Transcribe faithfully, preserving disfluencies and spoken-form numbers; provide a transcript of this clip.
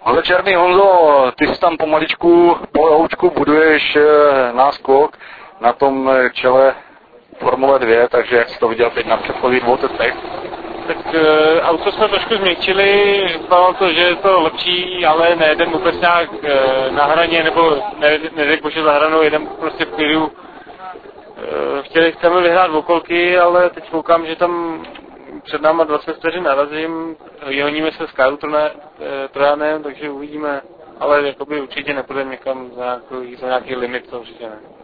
Ale Černý Honzo, ty si tam pomaličku, poloučku buduješ náskok na tom čele Formule dva, takže jak jsi to viděl teď na předchozích dvou testech? Tak e, auto jsme trošku změkčili, vypadalo to, že je to lepší, ale nejedem vůbec nějak e, na hraně, nebo ne, neřekl bože za hranou, jedem prostě v klidu. E, chtěli, chceme vyhrát okolky, ale teď koukám, že tam před náma dvacet vteřin narazím, vyhoníme se s Káru Trojánem, takže uvidíme, ale jakoby určitě nepůjdeme někam za nějaký, za nějaký limit, to určitě ne.